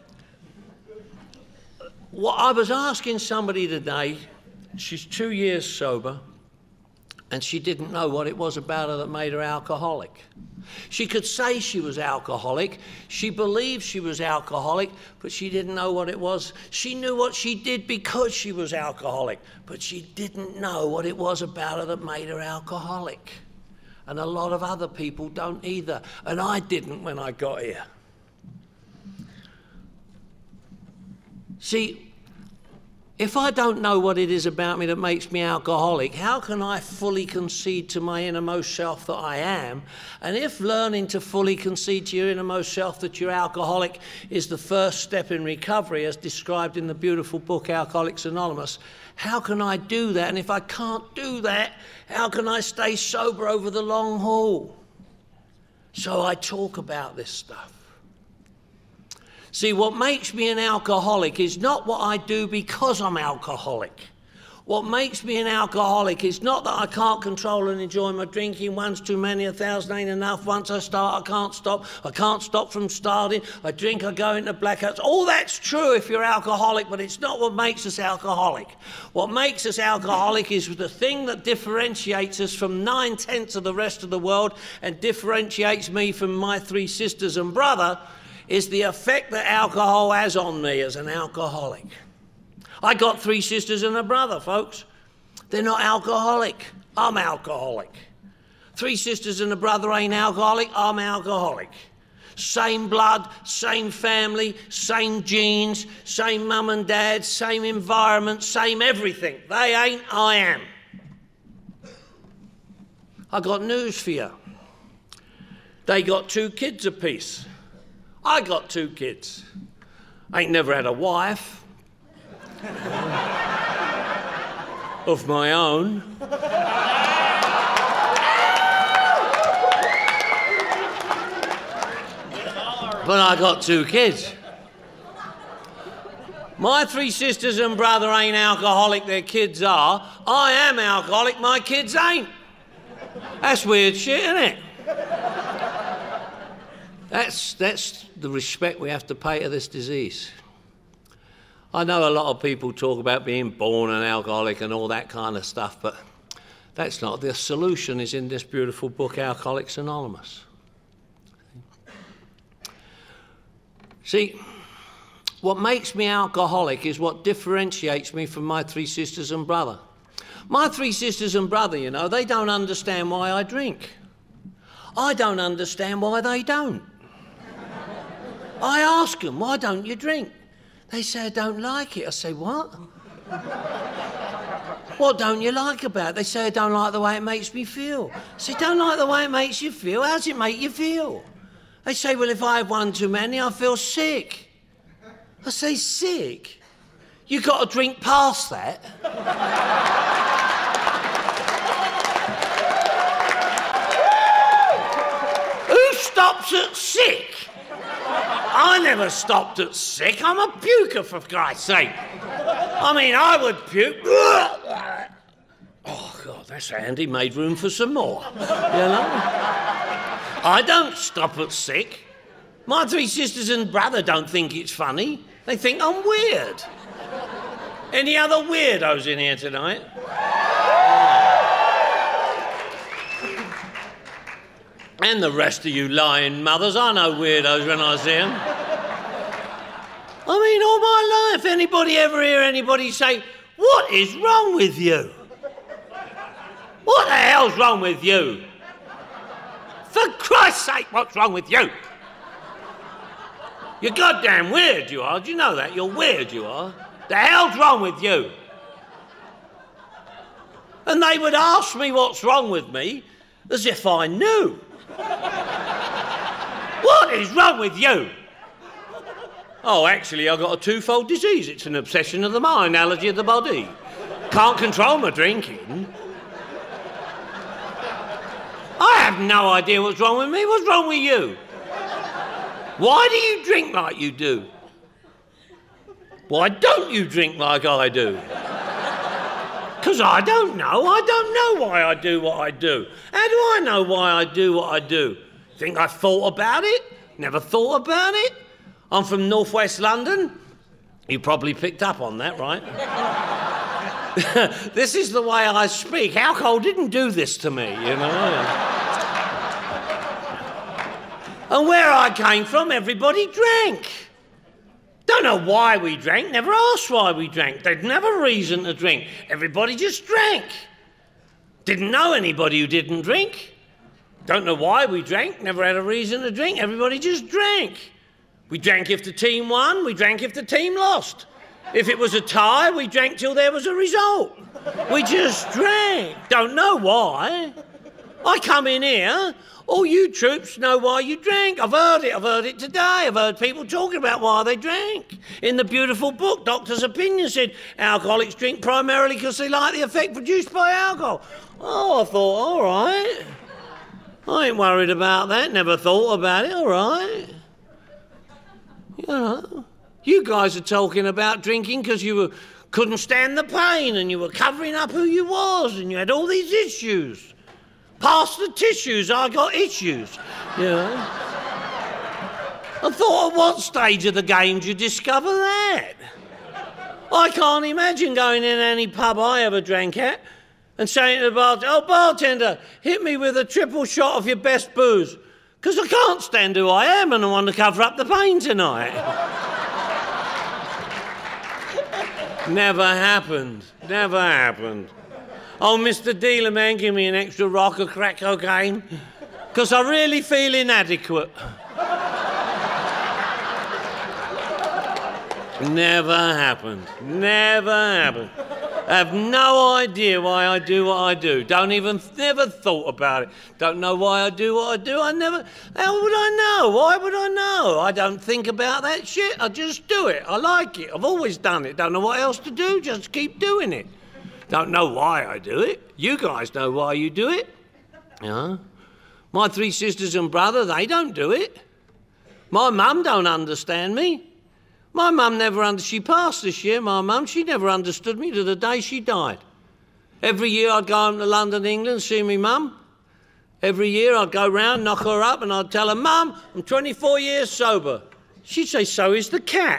what I was asking somebody today, she's 2 years sober, and she didn't know what it was about her that made her alcoholic. She could say she was alcoholic, she believed she was alcoholic, but she didn't know what it was. She knew what she did because she was alcoholic, but she didn't know what it was about her that made her alcoholic. And a lot of other people don't either, and I didn't when I got here. See, if I don't know what it is about me that makes me alcoholic, how can I fully concede to my innermost self that I am? And if learning to fully concede to your innermost self that you're alcoholic is the first step in recovery, as described in the beautiful book Alcoholics Anonymous, how can I do that? And if I can't do that, how can I stay sober over the long haul? So I talk about this stuff. See, what makes me an alcoholic is not what I do because I'm alcoholic. What makes me an alcoholic is not that I can't control and enjoy my drinking. One's too many, 1,000 ain't enough. Once I start, I can't stop. I can't stop from starting. I drink, I go into blackouts. All that's true if you're alcoholic, but it's not what makes us alcoholic. What makes us alcoholic is the thing that differentiates us from 9/10 of the rest of the world and differentiates me from my 3 sisters and brother is the effect that alcohol has on me as an alcoholic. I got 3 sisters and a brother, folks. They're not alcoholic. I'm alcoholic. 3 sisters and a brother ain't alcoholic. I'm alcoholic. Same blood, same family, same genes, same mum and dad, same environment, same everything. They ain't, I am. I got news for you. They got 2 kids apiece. I got 2 kids. Ain't never had a wife. Of my own. But I got 2 kids. My 3 sisters and brother ain't alcoholic, their kids are. I am alcoholic, my kids ain't. That's weird shit, isn't it? That's the respect we have to pay to this disease. I know a lot of people talk about being born an alcoholic and all that kind of stuff, but that's not. The solution is in this beautiful book, Alcoholics Anonymous. See, what makes me alcoholic is what differentiates me from my 3 sisters and brother. My 3 sisters and brother, you know, they don't understand why I drink. I don't understand why they don't. I ask them, why don't you drink? They say, I don't like it. I say, what? What don't you like about it? They say, I don't like the way it makes me feel. I say, don't like the way it makes you feel? How does it make you feel? They say, well, if I have one too many, I feel sick. I say, sick? You got to drink past that. Who stops at sick? I never stopped at sick. I'm a puker, for Christ's sake. I mean, I would puke. Oh, God, that's handy. Made room for some more, you know? I don't stop at sick. My 3 sisters and brother don't think it's funny. They think I'm weird. Any other weirdos in here tonight? And the rest of you lying mothers, I know weirdos when I see them. I mean, all my life, anybody ever hear anybody say, what is wrong with you? What the hell's wrong with you? For Christ's sake, what's wrong with you? You're goddamn weird, you are. Do you know that? You're weird, you are. The hell's wrong with you? And they would ask me what's wrong with me as if I knew. What is wrong with you? Oh, actually, I've got a 2-fold disease. It's an obsession of the mind, allergy of the body. Can't control my drinking. I have no idea what's wrong with me. What's wrong with you? Why do you drink like you do? Why don't you drink like I do? Because I don't know. I don't know why I do what I do. How do I know why I do what I do? Think I thought about it? Never thought about it? I'm from northwest London. You probably picked up on that, right? This is the way I speak. Alcohol didn't do this to me, you know? And where I came from, everybody drank. Don't know why we drank, never asked why we drank. They'd never reason to drink. Everybody just drank. Didn't know anybody who didn't drink. Don't know why we drank, never had a reason to drink. Everybody just drank. We drank if the team won, we drank if the team lost. If it was a tie, we drank till there was a result. We just drank. Don't know why. I come in here, all you troops know why you drank. I've heard it today. I've heard people talking about why they drank. In the beautiful book, Doctor's Opinion said alcoholics drink primarily because they like the effect produced by alcohol. Oh, I thought, all right. I ain't worried about that, never thought about it, all right. You know, you guys are talking about drinking because you were couldn't stand the pain, and you were covering up who you was, and you had all these issues. Pass the tissues, I got issues, you know. I thought, at what stage of the game did you discover that? I can't imagine going in any pub I ever drank at and saying to the bartender, "Oh, bartender, hit me with a triple shot of your best booze, because I can't stand who I am and I want to cover up the pain tonight." Never happened. Never happened. "Oh, Mr. Dealer Man, give me an extra rock of crack cocaine, because I really feel inadequate." Never happened. Never happened. I have no idea why I do what I do. Never thought about it. Don't know why I do what I do. How would I know? Why would I know? I don't think about that shit. I just do it. I like it. I've always done it. Don't know what else to do. Just keep doing it. Don't know why I do it. You guys know why you do it. Yeah. My 3 sisters and brother, they don't do it. My mum don't understand me. My mum she passed this year, my mum, she never understood me to the day she died. Every year I'd go home to London, England, see me mum. Every year I'd go round, knock her up, and I'd tell her, "Mum, I'm 24 years sober." She'd say, "So is the cat."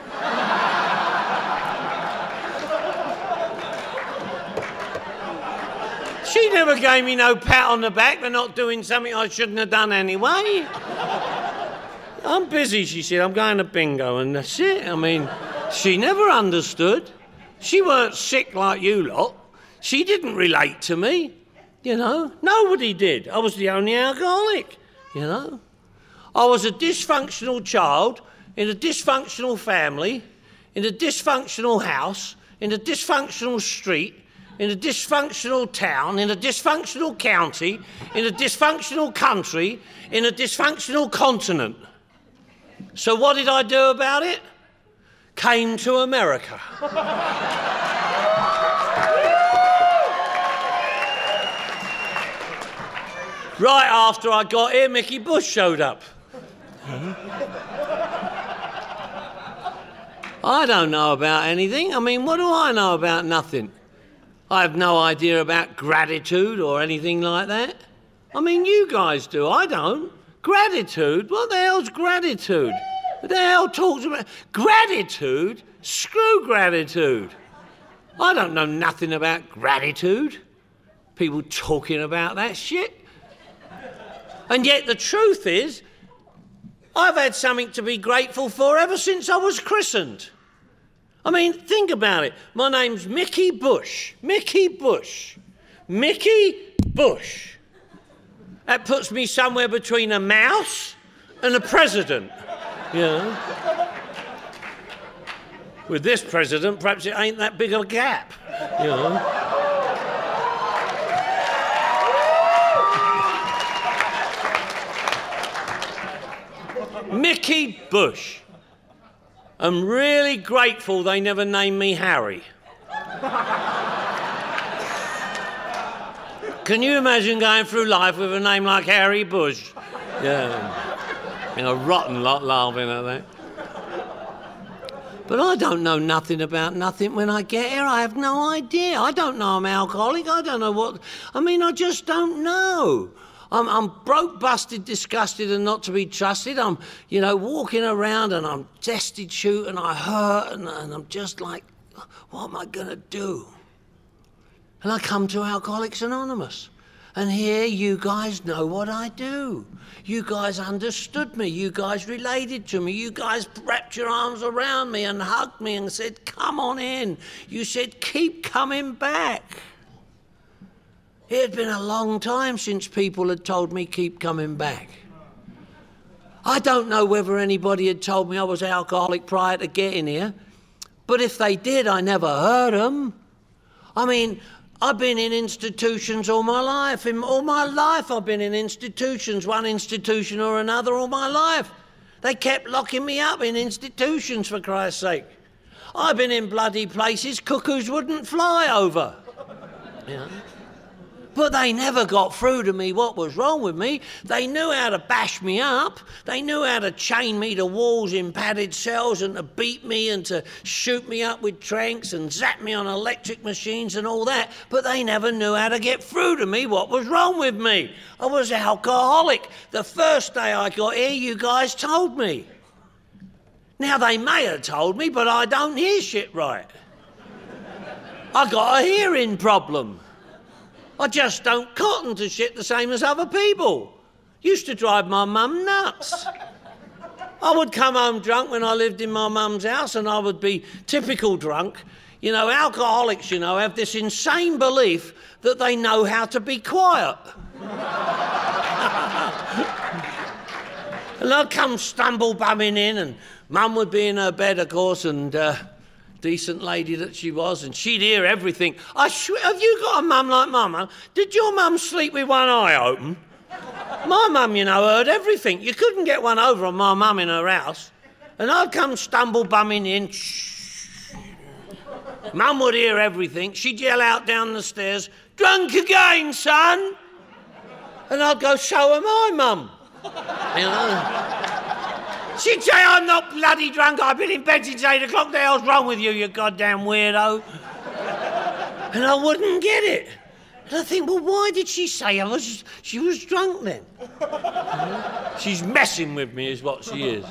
She never gave me no pat on the back for not doing something I shouldn't have done anyway. "I'm busy," she said. "I'm going to bingo," and that's it. I mean, she never understood. She weren't sick like you lot. She didn't relate to me, you know. Nobody did. I was the only alcoholic, you know. I was a dysfunctional child in a dysfunctional family, in a dysfunctional house, in a dysfunctional street, in a dysfunctional town, in a dysfunctional county, in a dysfunctional country, in a dysfunctional continent. So what did I do about it? Came to America. Right after I got here, Mickey Bush showed up. I don't know about anything. I mean, what do I know about nothing? I have no idea about gratitude or anything like that. I mean, you guys do. I don't. Gratitude? What the hell's gratitude? What the hell talks about gratitude? Screw gratitude. I don't know nothing about gratitude. People talking about that shit. And yet the truth is, I've had something to be grateful for ever since I was christened. I mean, think about it. My name's Mickey Bush. Mickey Bush. Mickey Bush. That puts me somewhere between a mouse and a president, you know. With this president, perhaps it ain't that big a gap, you know. Mickey Bush. I'm really grateful they never named me Harry. Can you imagine going through life with a name like Harry Bush? Yeah. A rotten lot laughing at that. But I don't know nothing about nothing when I get here. I have no idea. I don't know I'm alcoholic. I don't know what... I mean, I just don't know. I'm broke, busted, disgusted and not to be trusted. I'm, you know, walking around and I'm destitute and I hurt and I'm just like, what am I going to do? And I come to Alcoholics Anonymous. And here you guys know what I do. You guys understood me. You guys related to me. You guys wrapped your arms around me and hugged me and said, come on in. You said, keep coming back. It had been a long time since people had told me, keep coming back. I don't know whether anybody had told me I was alcoholic prior to getting here, but if they did, I never heard them. I mean, I've been in institutions all my life. All my life I've been in institutions, one institution or another all my life. They kept locking me up in institutions, for Christ's sake. I've been in bloody places cuckoos wouldn't fly over. You know? But they never got through to me what was wrong with me. They knew how to bash me up. They knew how to chain me to walls in padded cells and to beat me and to shoot me up with tranks and zap me on electric machines and all that. But they never knew how to get through to me what was wrong with me. I was alcoholic. The first day I got here, you guys told me. Now, they may have told me, but I don't hear shit right. I got a hearing problem. I just don't cotton to shit the same as other people. Used to drive my mum nuts. I would come home drunk when I lived in my mum's house, and I would be typical drunk. You know, alcoholics, you know, have this insane belief that they know how to be quiet. And I'd come stumble bumming in, and Mum would be in her bed, of course, and decent lady that she was, and she'd hear everything. I swear, have you got a mum like my mum? Did your mum sleep with one eye open? My mum, you know, heard everything. You couldn't get one over on my mum in her house. And I'd come stumble bumming in. Shh. Mum would hear everything. She'd yell out down the stairs, "Drunk again, son!" And I'd go, "So am I, Mum." You know? She'd say, "I'm not bloody drunk. I've been in bed since 8 o'clock. The hell's wrong with you, you goddamn weirdo?" And I wouldn't get it. And I think, well, why did she say she was drunk then? She's messing with me is what she is.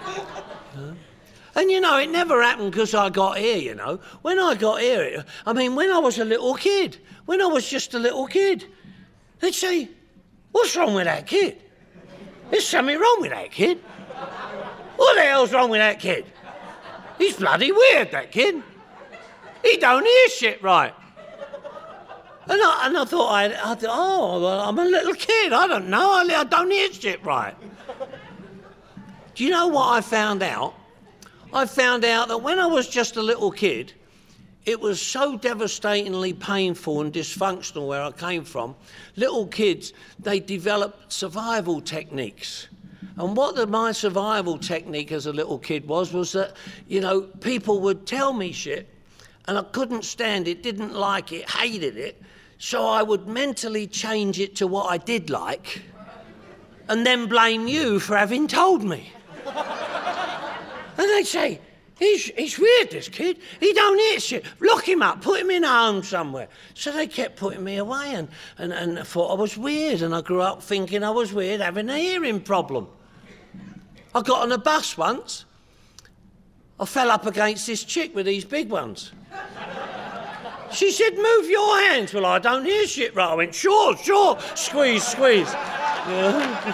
And, you know, it never happened because I got here, you know. When I got here, I mean, when I was a little kid, when I was just a little kid, they'd say, "What's wrong with that kid? There's something wrong with that kid. What the hell's wrong with that kid? He's bloody weird, that kid. He don't hear shit right." And I thought, oh, well, I'm a little kid. I don't know. I don't hear shit right. Do you know what I found out? I found out that when I was just a little kid, it was so devastatingly painful and dysfunctional where I came from. Little kids, they developed survival techniques. And what my survival technique as a little kid was that, you know, people would tell me shit and I couldn't stand it, didn't like it, hated it. So I would mentally change it to what I did like and then blame you for having told me. And they'd say, he's weird, this kid. He don't hear shit. Lock him up, put him in a home somewhere. So they kept putting me away and I thought I was weird, and I grew up thinking I was weird, having a hearing problem. I got on a bus once. I fell up against this chick with these big ones. She said, "Move your hands." Well, I don't hear shit right. I went, sure. Squeeze. Yeah.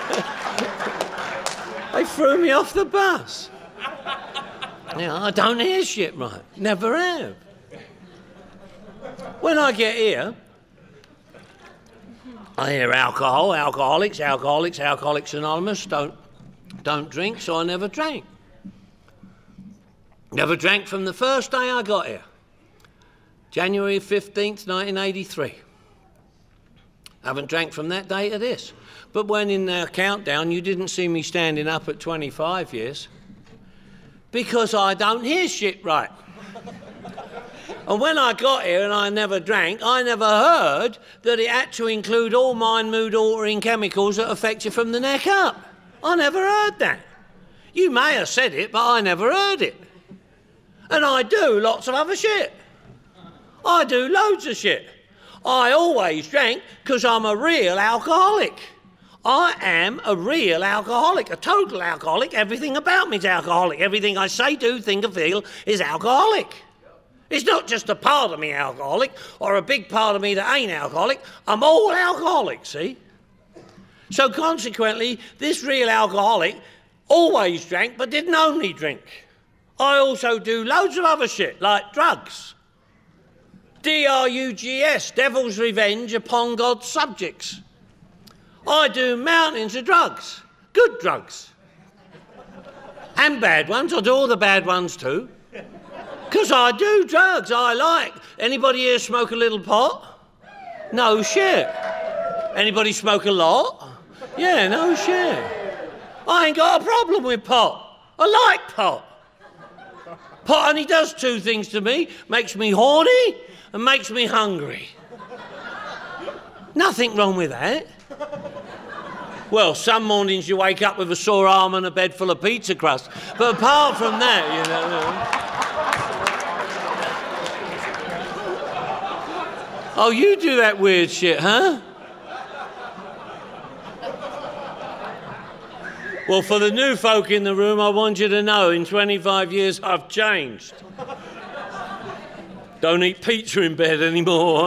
They threw me off the bus. Yeah, I don't hear shit right. Never have. When I get here, I hear alcohol, Alcoholics Anonymous, don't drink, so I never drank. Never drank from the first day I got here. January 15th, 1983. Haven't drank from that day to this. But when in the countdown, you didn't see me standing up at 25 years because I don't hear shit right. And when I got here and I never drank, I never heard that it had to include all mind, mood altering chemicals that affect you from the neck up. I never heard that. You may have said it, but I never heard it. And I do lots of other shit. I do loads of shit. I always drank because I'm a real alcoholic. I am a real alcoholic, a total alcoholic. Everything about me is alcoholic. Everything I say, do, think and feel is alcoholic. It's not just a part of me alcoholic or a big part of me that ain't alcoholic. I'm all alcoholic, see? So consequently, this real alcoholic always drank but didn't only drink. I also do loads of other shit, like drugs. DRUGS, Devil's Revenge upon God's subjects. I do mountains of drugs, good drugs. And bad ones, I do all the bad ones too. Because I do drugs, I like. Anybody here smoke a little pot? No shit. Anybody smoke a lot? Yeah, no shit. I ain't got a problem with pot. I like pot. Pot only does two things to me, makes me horny and makes me hungry. Nothing wrong with that. Well, some mornings you wake up with a sore arm and a bed full of pizza crust. But apart from that, you know... Oh, you do that weird shit, huh? Well, for the new folk in the room, I want you to know, in 25 years, I've changed. Don't eat pizza in bed anymore.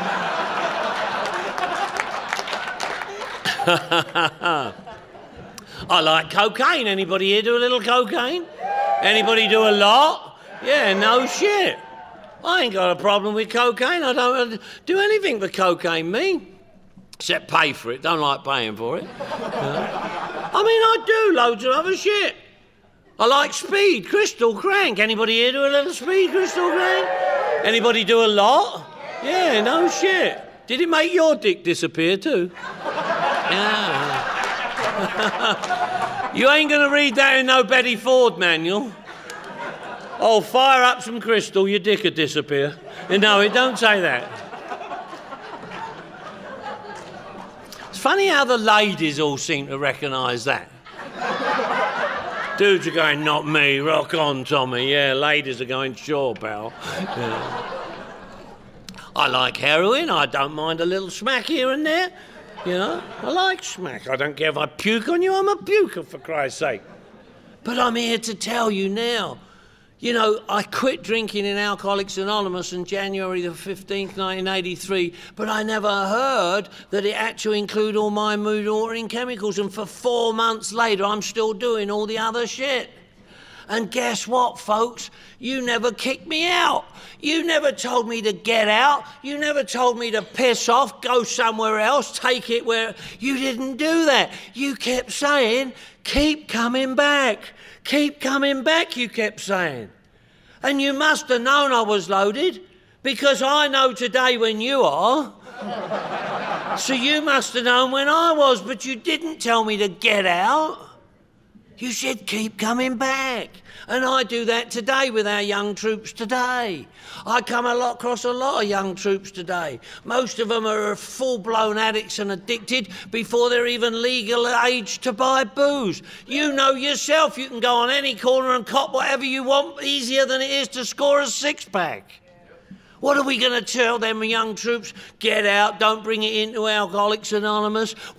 I like cocaine. Anybody here do a little cocaine? Anybody do a lot? Yeah, no shit. I ain't got a problem with cocaine. I don't do anything with cocaine, me. Except pay for it. Don't like paying for it. I mean, I do loads of other shit. I like speed, crystal crank. Anybody here do a little speed, crystal crank? Anybody do a lot? Yeah, no shit. Did it make your dick disappear too? Yeah. You ain't going to read that in no Betty Ford manual. Oh, fire up some crystal, your dick will disappear. No, it don't say that. It's funny how the ladies all seem to recognise that. Dudes are going, not me, rock on, Tommy. Yeah, ladies are going, sure, pal. Yeah. I like heroin, I don't mind a little smack here and there. You know, I like smack. I don't care if I puke on you, I'm a puker, for Christ's sake. But I'm here to tell you now. You know, I quit drinking in Alcoholics Anonymous on January the 15th, 1983, but I never heard that it had to include all my mood-altering chemicals, and for 4 months later, I'm still doing all the other shit. And guess what, folks? You never kicked me out. You never told me to get out. You never told me to piss off, go somewhere else, take it where... You didn't do that. You kept saying, keep coming back. Keep coming back, you kept saying. And you must have known I was loaded, because I know today when you are. So you must have known when I was, but you didn't tell me to get out. You said keep coming back. And I do that today with our young troops today. I come across a lot of young troops today. Most of them are full-blown addicts and addicted before they're even legal age to buy booze. You know yourself you can go on any corner and cop whatever you want easier than it is to score a six-pack. What are we going to tell them young troops? Get out, don't bring it into Alcoholics Anonymous.